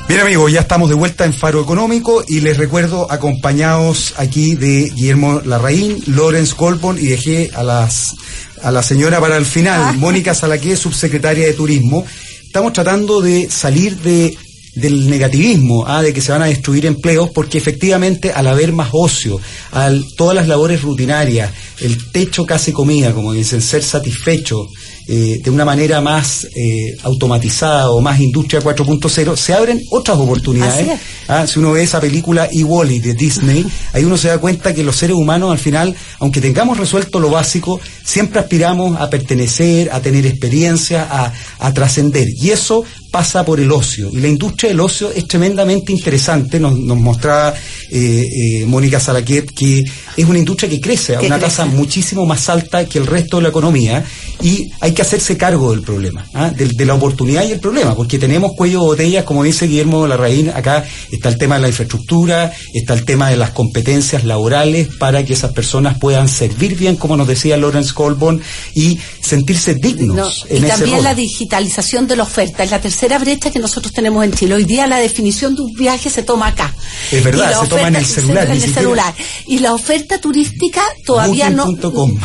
Bien, amigos, ya estamos de vuelta en Faro Económico y les recuerdo, acompañados aquí de Guillermo Larraín, Lorenz Goldborn, y dejé a la señora para el final, Mónica Salaqué, subsecretaria de Turismo. Estamos tratando de salir del negativismo, de que se van a destruir empleos, porque efectivamente al haber más ocio, todas las labores rutinarias, el techo casi comida, como dicen, ser satisfecho de una manera más automatizada o más industria 4.0, se abren otras oportunidades. Si uno ve esa película E-Wall-E de Disney, ahí uno se da cuenta que los seres humanos al final, aunque tengamos resuelto lo básico, siempre aspiramos a pertenecer, a tener experiencia, a trascender, y eso pasa por el ocio, y la industria del ocio es tremendamente interesante. Nos mostraba Mónica Salaquet que es una industria que crece a una tasa muchísimo más alta que el resto de la economía, y hay que hacerse cargo del problema, de la oportunidad y el problema, porque tenemos cuello de botella, como dice Guillermo Larraín. Acá está el tema de la infraestructura, está el tema de las competencias laborales para que esas personas puedan servir bien, como nos decía Lorenz Goldborn, y sentirse dignos en ese rol. Y también la digitalización de la oferta es la tercera brecha que nosotros tenemos en Chile. Hoy día la definición de un viaje se toma acá. Es verdad, se toma en el celular. Y la oferta turística todavía Booking.com.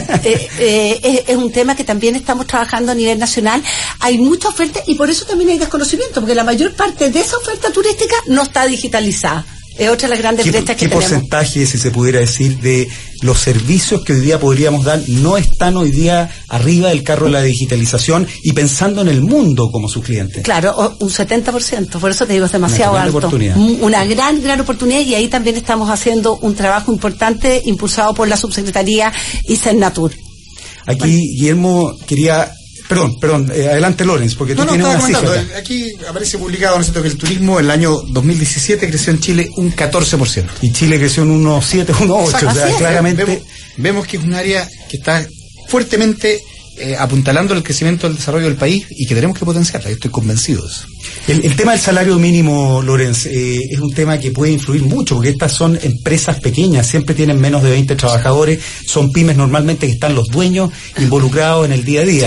Es un tema que también estamos trabajando a nivel nacional. Hay mucha oferta y por eso también hay desconocimiento, porque la mayor parte de esa oferta turística no está digitalizada. Es otra de las grandes brechas que tenemos. ¿Qué porcentaje, si se pudiera decir, de los servicios que hoy día podríamos dar no están hoy día arriba del carro de la digitalización y pensando en el mundo como sus clientes? Claro, un 70%, por eso te digo, es demasiado alto. Una gran oportunidad, y ahí también estamos haciendo un trabajo importante impulsado por la subsecretaría y Cernatur. Aquí, Guillermo, quería... Perdón, adelante Lorenz, porque tú tienes una cifra. Aquí aparece publicado, ¿no es cierto?, que el turismo en el año 2017 creció en Chile un 14%. Y Chile creció en unos 7, unos 8, o sea, claramente... Vemos que es un área que está fuertemente apuntalando el crecimiento del desarrollo del país y que tenemos que potenciarla. Yo estoy convencido de eso. El tema del salario mínimo, Lorenz, es un tema que puede influir mucho, porque estas son empresas pequeñas, siempre tienen menos de 20 trabajadores, son pymes normalmente que están los dueños involucrados en el día a día.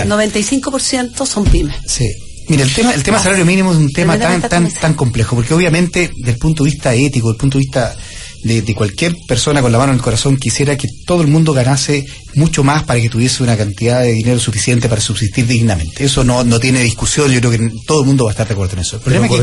95% son pymes. Sí. Mira, el tema salario mínimo es un tema tan complejo, porque obviamente, desde el punto de vista ético, desde el punto de vista de cualquier persona con la mano en el corazón, quisiera que todo el mundo ganase mucho más para que tuviese una cantidad de dinero suficiente para subsistir dignamente. Eso no tiene discusión, yo creo que todo el mundo va a estar de acuerdo en eso. El problema es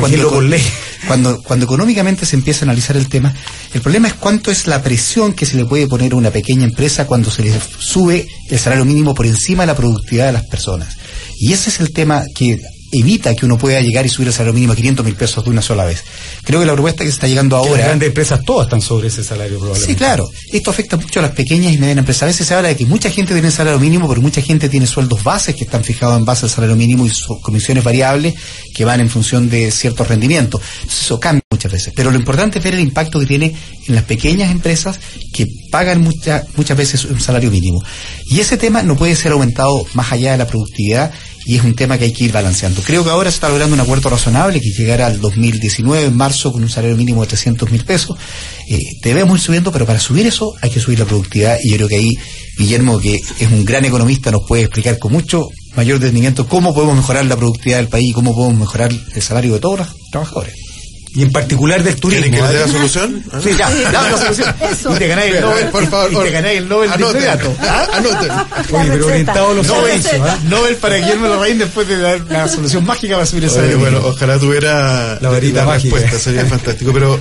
que cuando económicamente se empieza a analizar el tema, el problema es cuánto es la presión que se le puede poner a una pequeña empresa cuando se le sube el salario mínimo por encima de la productividad de las personas. Y ese es el tema que evita que uno pueda llegar y subir el salario mínimo a 500.000 pesos de una sola vez. Creo que la propuesta que se está llegando ahora... Las grandes empresas todas están sobre ese salario probablemente. Sí, claro. Esto afecta mucho a las pequeñas y medianas empresas. A veces se habla de que mucha gente tiene salario mínimo, pero mucha gente tiene sueldos bases que están fijados en base al salario mínimo y sus comisiones variables que van en función de ciertos rendimientos. Entonces eso cambia muchas veces. Pero lo importante es ver el impacto que tiene en las pequeñas empresas que pagan muchas veces un salario mínimo. Y ese tema no puede ser aumentado más allá de la productividad, y es un tema que hay que ir balanceando. Creo que ahora se está logrando un acuerdo razonable que llegará al 2019, en marzo, con un salario mínimo de 300.000 pesos. Debemos ir subiendo, pero para subir eso hay que subir la productividad, y yo creo que ahí Guillermo, que es un gran economista, nos puede explicar con mucho mayor detenimiento cómo podemos mejorar la productividad del país y cómo podemos mejorar el salario de todos los trabajadores. Y en particular del turismo. ¿Quieren que le dé la solución? Sí, ya, dame la solución. Eso. Y te ganáis el Nobel, por favor. Y te ganáis el Nobel de inmediato. Anoten. Oye, pero orientado a los Nobel para Guillermo Larraín después de dar la solución mágica para subir el salario. Bueno, ojalá tuviera la varita mágica. Respuesta, sería fantástico. Pero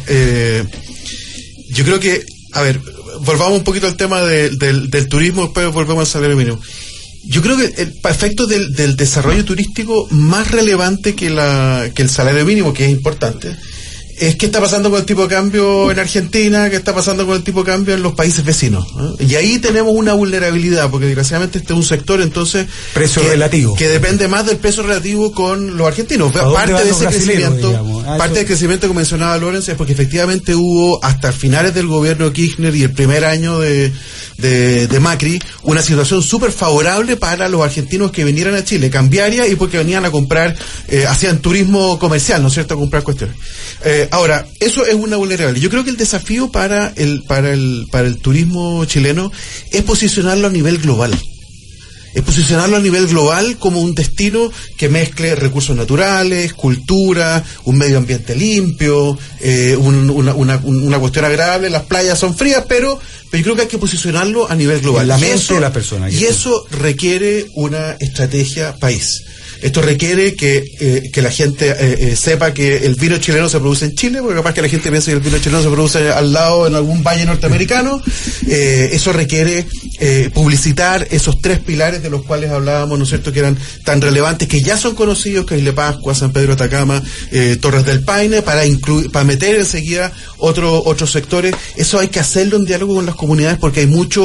yo creo que, a ver, volvamos un poquito al tema del turismo, después volvemos al salario mínimo. Yo creo que el efecto del desarrollo turístico más relevante que el salario mínimo, que es importante, es qué está pasando con el tipo de cambio en Argentina, qué está pasando con el tipo de cambio en los países vecinos, ¿no? Y ahí tenemos una vulnerabilidad, porque desgraciadamente este es un sector, entonces, precio relativo, que depende más del peso relativo con los argentinos. Parte de ese crecimiento, parte del crecimiento que mencionaba Lorenz, es porque efectivamente hubo hasta finales del gobierno de Kirchner y el primer año de Macri una situación súper favorable para los argentinos que vinieran a Chile, cambiaria, y porque venían a comprar, hacían turismo comercial, ¿no es cierto?, a comprar cuestiones. Ahora, eso es una vulnerabilidad. Yo creo que el desafío para el turismo chileno es posicionarlo a nivel global. es posicionarlo a nivel global como un destino que mezcle recursos naturales, cultura, un medio ambiente limpio, una cuestión agradable. Las playas son frías, pero yo creo que hay que posicionarlo a nivel global. En la mente de la persona. Y eso requiere una estrategia país. Esto requiere que la gente sepa que el vino chileno se produce en Chile, porque capaz que la gente piensa que el vino chileno se produce al lado en algún valle norteamericano. Eso requiere publicitar esos 3 pilares de los cuales hablábamos, ¿no es cierto?, que eran tan relevantes, que ya son conocidos, que es Isla Pascua, San Pedro de Atacama, Torres del Paine, para meter enseguida otros sectores. Eso hay que hacerlo en diálogo con las comunidades, porque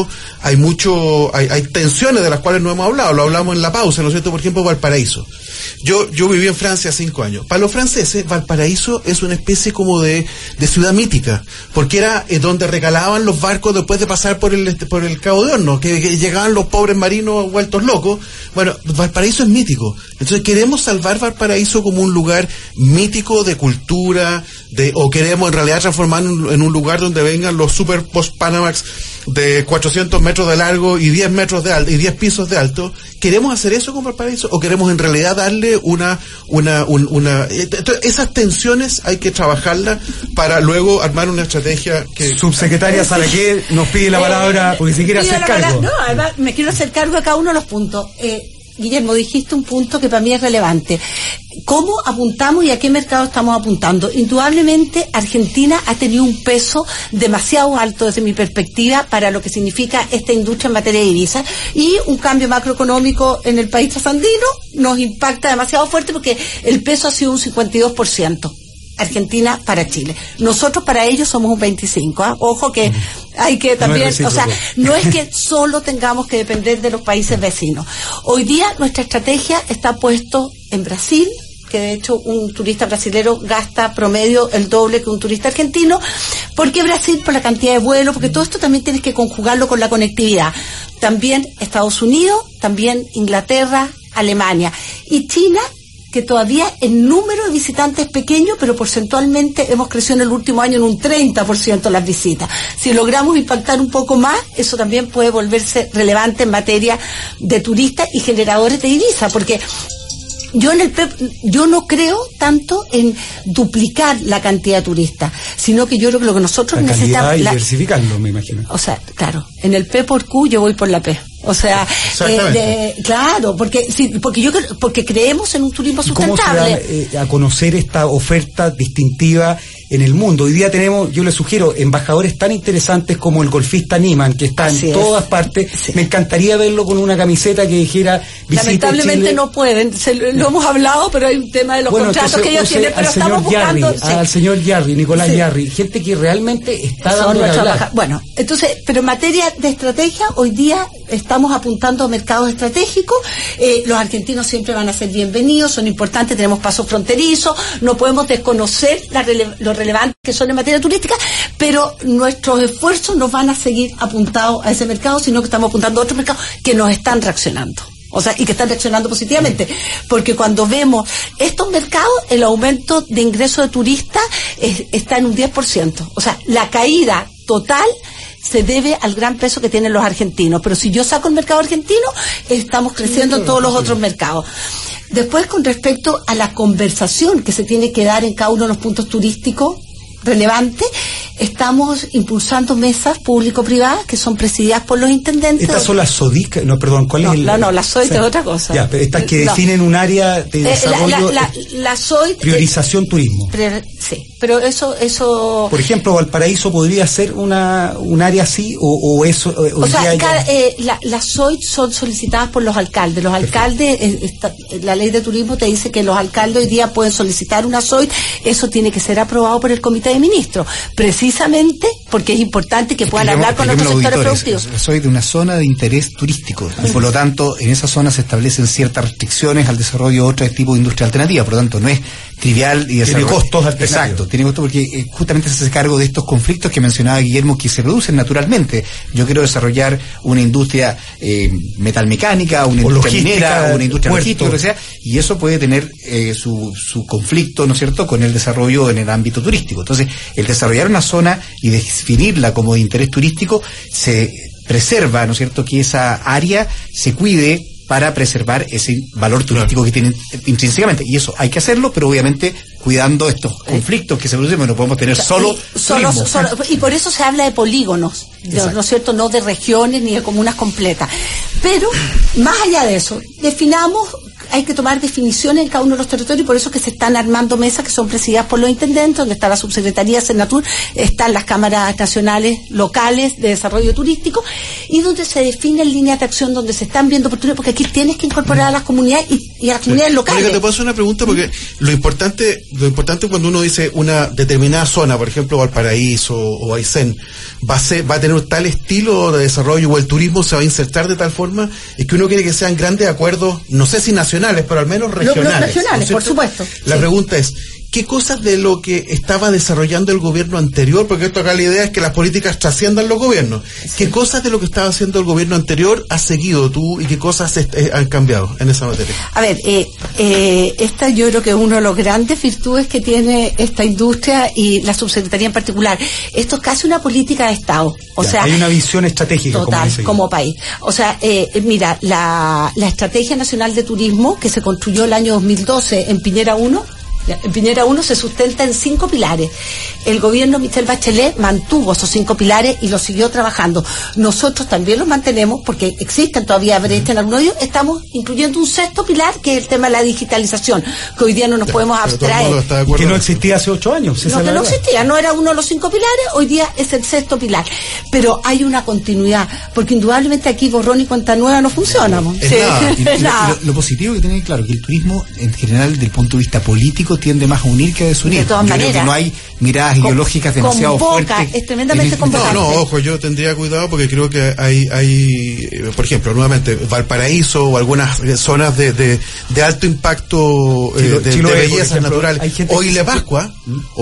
hay tensiones de las cuales no hemos hablado. Lo hablamos en la pausa, ¿no es cierto? Por ejemplo, Valparaíso. Yo viví en Francia 5 años. Para los franceses, Valparaíso es una especie como de ciudad mítica, porque era donde recalaban los barcos después de pasar por el Cabo de Hornos, que llegaban los pobres marinos vueltos locos. Bueno, Valparaíso es mítico. Entonces, ¿queremos salvar Valparaíso como un lugar mítico de cultura, o queremos en realidad transformarlo en un lugar donde vengan los super post-Panamax de 400 metros de largo y 10 metros de alto y 10 pisos de alto? ¿Queremos hacer eso con Valparaíso o queremos en realidad darle esas tensiones hay que trabajarlas para luego armar una estrategia que... Subsecretaria Salaqué nos pide la palabra porque se quiere hacer cargo. No, además me quiero hacer cargo de cada uno de los puntos. Guillermo, dijiste un punto que para mí es relevante. ¿Cómo apuntamos y a qué mercado estamos apuntando? Indudablemente, Argentina ha tenido un peso demasiado alto desde mi perspectiva para lo que significa esta industria en materia de divisas, y un cambio macroeconómico en el país trasandino nos impacta demasiado fuerte porque el peso ha sido un 52%. Argentina para Chile. Nosotros para ellos somos un 25%. ¿Eh? Ojo que hay que también, no no es que solo tengamos que depender de los países vecinos. Hoy día nuestra estrategia está puesto en Brasil, que de hecho un turista brasilero gasta promedio el doble que un turista argentino. ¿Por qué Brasil? Por la cantidad de vuelos, porque todo esto también tienes que conjugarlo con la conectividad. También Estados Unidos, también Inglaterra, Alemania y China, que todavía el número de visitantes es pequeño, pero porcentualmente hemos crecido en el último año en un 30% las visitas. Si logramos impactar un poco más, eso también puede volverse relevante en materia de turistas y generadores de divisas, porque yo en el PEP, yo no creo tanto en duplicar la cantidad de turistas, sino que yo creo que lo que nosotros necesitamos... diversificarlo, me imagino. O sea, claro, en el P por Q yo voy por la P. O sea, claro, porque creemos en un turismo sustentable. ¿Cómo se da a conocer esta oferta distintiva en el mundo? Hoy día tenemos, yo les sugiero, embajadores tan interesantes como el golfista Niman, que está en todas partes. Sí. Me encantaría verlo con una camiseta que dijera visite Lamentablemente Chile. No pueden, lo hemos hablado, pero hay un tema de los contratos que ellos tienen, pero estamos buscando... Al señor Yarri, Nicolás Yarri, gente que realmente está dando la verdad. Bueno, entonces, pero en materia de estrategia, hoy día estamos apuntando a mercados estratégicos. Los argentinos siempre van a ser bienvenidos, son importantes, tenemos pasos fronterizos, no podemos desconocer lo relevante que son en materia turística, pero nuestros esfuerzos no van a seguir apuntados a ese mercado, sino que estamos apuntando a otros mercados que nos están reaccionando. O sea, y que están reaccionando positivamente, porque cuando vemos estos mercados, el aumento de ingresos de turistas está en un 10%. O sea, la caída total se debe al gran peso que tienen los argentinos, pero si yo saco el mercado argentino, estamos creciendo en todos los otros mercados. Después, con respecto a la conversación que se tiene que dar en cada uno de los puntos turísticos relevantes, estamos impulsando mesas público-privadas que son presididas por los intendentes. ¿Estas son las SODIC? No, perdón, ¿cuál es el...? No, la SOIT es otra cosa. Ya, pero estas que definen un área de desarrollo... La SOIT... Priorización turismo. Sí, pero eso... Por ejemplo, Valparaíso podría ser un área así, o eso... las SOIT son solicitadas por los alcaldes. Los alcaldes, la ley de turismo te dice que los alcaldes hoy día pueden solicitar una SOIT. Eso tiene que ser aprobado por el Comité de Ministros, precisamente porque es importante que puedan hablar con otros sectores productivos. Soy de una zona de interés turístico y por lo tanto en esa zona se establecen ciertas restricciones al desarrollo de otro tipo de industria alternativa, por lo tanto no es trivial y tiene costos alternativos. Exacto, tiene costos porque justamente se hace cargo de estos conflictos que mencionaba Guillermo, que se producen naturalmente. Yo quiero desarrollar una industria metalmecánica, una industria minera, una industria logística, lo que sea, y eso puede tener su conflicto, ¿no es cierto?, con el desarrollo en el ámbito turístico. Entonces, el desarrollar una zona y definirla como de interés turístico se preserva, ¿no es cierto?, que esa área se cuide para preservar ese valor turístico que tienen intrínsecamente. Y eso hay que hacerlo, pero obviamente cuidando estos conflictos que se producen, no podemos tener solo turismo. Y por eso se habla de polígonos, ¿no es cierto? No de regiones ni de comunas completas. Pero, más allá de eso, definamos, hay que tomar definiciones en cada uno de los territorios, y por eso que se están armando mesas que son presididas por los intendentes, donde está la subsecretaría de Senatur, están las cámaras nacionales locales de desarrollo turístico, y donde se definen líneas de acción, donde se están viendo oportunidades, porque aquí tienes que incorporar a las comunidades y a las comunidades locales. Mónica, te puedo hacer una pregunta, porque lo importante cuando uno dice una determinada zona, por ejemplo Valparaíso o Aysén, va a tener tal estilo de desarrollo, o el turismo se va a insertar de tal forma, es que uno quiere que sean grandes acuerdos, no sé si nacionales, pero al menos regionales. Los regionales, por supuesto. La pregunta es, ¿qué cosas de lo que estaba desarrollando el gobierno anterior, porque esto acá la idea es que las políticas trasciendan los gobiernos, qué cosas de lo que estaba haciendo el gobierno anterior has seguido tú y qué cosas han cambiado en esa materia? A ver, esta yo creo que es uno de los grandes virtudes que tiene esta industria y la subsecretaría en particular. Esto es casi una política de Estado. O sea, hay una visión estratégica total, como país. O sea, mira, la Estrategia Nacional de Turismo que se construyó el año 2012 en Piñera 1, en Piñera 1 se sustenta en 5 pilares. El gobierno Michelle Bachelet mantuvo esos 5 pilares y los siguió trabajando. Nosotros también los mantenemos porque existen todavía brechas en algunos de ellos. Estamos incluyendo un 6º pilar, que es el tema de la digitalización, que hoy día no nos podemos abstraer. Que no existía hace 8 años. No existía, no era uno de los 5 pilares, hoy día es el 6º pilar. Pero hay una continuidad, porque indudablemente aquí borrón y cuenta nueva no funciona. Lo positivo que tiene claro que el turismo en general, desde el punto de vista político, tiende más a unir que a desunir. De todas maneras. Creo que no hay miradas ideológicas demasiado fuertes. Es tremendamente convocante. Ojo, yo tendría cuidado porque creo que hay por ejemplo, nuevamente, Valparaíso o algunas zonas de alto impacto de bellezas naturales. O Isla Pascua,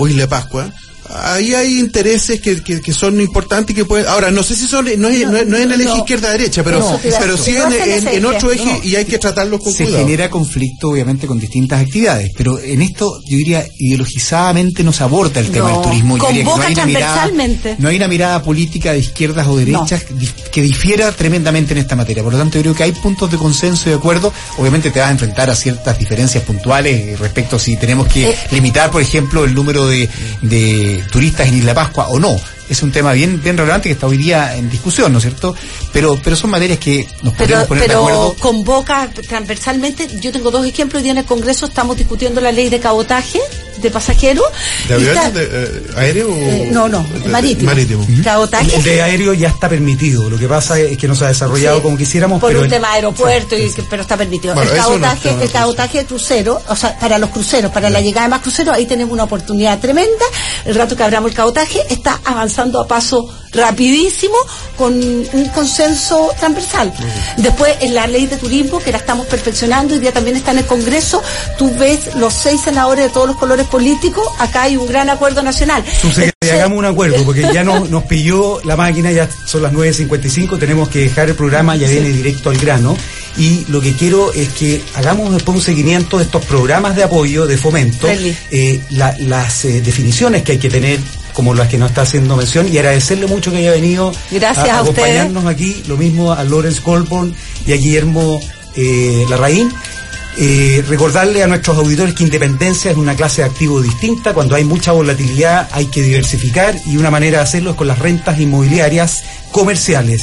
ahí hay intereses que son importantes y que pueden. Ahora, no sé si son, no es en el eje izquierda-derecha, pero sí en otro eje, y hay que tratarlos con cuidado. Se genera conflicto, obviamente, con distintas actividades, pero en esto, yo diría, ideologizadamente no se aborda el tema del turismo. Yo diría que no hay una mirada política de izquierdas o derechas que difiera tremendamente en esta materia. Por lo tanto, yo creo que hay puntos de consenso y de acuerdo. Obviamente te vas a enfrentar a ciertas diferencias puntuales respecto a si tenemos que limitar, por ejemplo, el número de turistas en Isla Pascua o no. Es un tema bien relevante que está hoy día en discusión, ¿no es cierto? Pero son materias que nos podemos poner de acuerdo. Pero convoca transversalmente. Yo tengo 2 ejemplos. Hoy día en el Congreso estamos discutiendo la ley de cabotaje de pasajeros. ¿De avión? ¿De aéreo? Marítimo. Cabotaje. El de aéreo ya está permitido. Lo que pasa es que no se ha desarrollado como quisiéramos. Por un tema de aeropuerto, pero está permitido. Bueno, el cabotaje de crucero, o sea, para los cruceros, para la llegada de más cruceros, ahí tenemos una oportunidad tremenda. El rato que abramos el cabotaje está avanzando a paso rapidísimo con un consenso transversal. Después, en la ley de turismo, que la estamos perfeccionando, hoy día también está en el Congreso, tú ves los 6 senadores de todos los colores políticos, acá hay un gran acuerdo nacional. Hagamos un acuerdo, porque ya nos pilló la máquina, ya son las 9:55, tenemos que dejar el programa, ya viene directo al grano, y lo que quiero es que hagamos después un seguimiento de estos programas de apoyo, de fomento, las definiciones que hay que tener, como las que nos está haciendo mención, y agradecerle mucho que haya venido a acompañarnos aquí, lo mismo a Lawrence Goldborn y a Guillermo Larraín. Recordarle a nuestros auditores que independencia es una clase de activo distinta. Cuando hay mucha volatilidad hay que diversificar, y una manera de hacerlo es con las rentas inmobiliarias comerciales.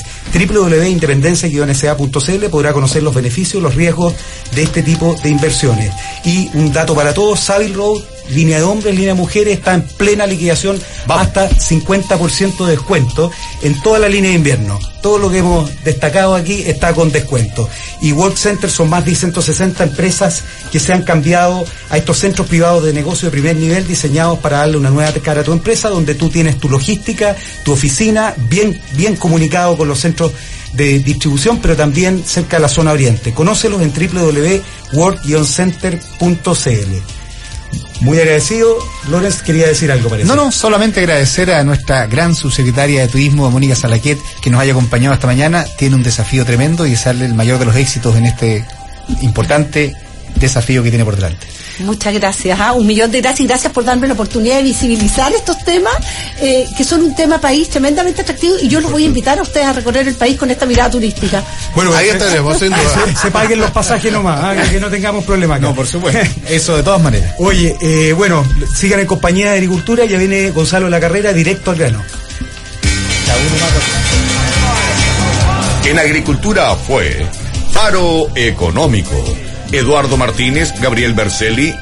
www.independencia-sa.cl podrá conocer los beneficios, los riesgos de este tipo de inversiones. Y un dato para todos: Savile Road, línea de hombres, línea de mujeres, está en plena liquidación, hasta 50% de descuento en toda la línea de invierno. Todo lo que hemos destacado aquí está con descuento. Y Work Center son más de 160 empresas que se han cambiado a estos centros privados de negocio de primer nivel, diseñados para darle una nueva cara a tu empresa, donde tú tienes tu logística, tu oficina, bien comunicado con los centros de distribución, pero también cerca de la zona oriente. Conócelos en www.work-center.cl. Muy agradecido. Lawrence, quería decir algo, parece. No, solamente agradecer a nuestra gran subsecretaria de Turismo, Mónica Salaquet, que nos haya acompañado esta mañana. Tiene un desafío tremendo y desearle el mayor de los éxitos en este importante desafío que tiene por delante. Muchas gracias, un millón de gracias, y gracias por darme la oportunidad de visibilizar estos temas, que son un tema país tremendamente atractivo, y yo los voy a invitar a ustedes a recorrer el país con esta mirada turística. Bueno, ahí estaremos, sin duda. Se paguen los pasajes nomás, que no tengamos problema acá. No, por supuesto. Eso de todas maneras. Oye, bueno, sigan en compañía de Agricultura, ya viene Gonzalo La Carrera, directo al grano. En Agricultura fue Faro Económico. Eduardo Martínez, Gabriel Berceli,